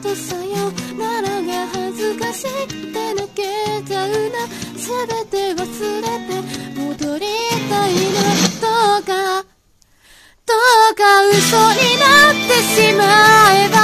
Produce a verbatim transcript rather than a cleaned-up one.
とさよならが恥ずかしくて抜けちゃうな。すべて忘れて戻りたいな。どうかどうか嘘になってしまえば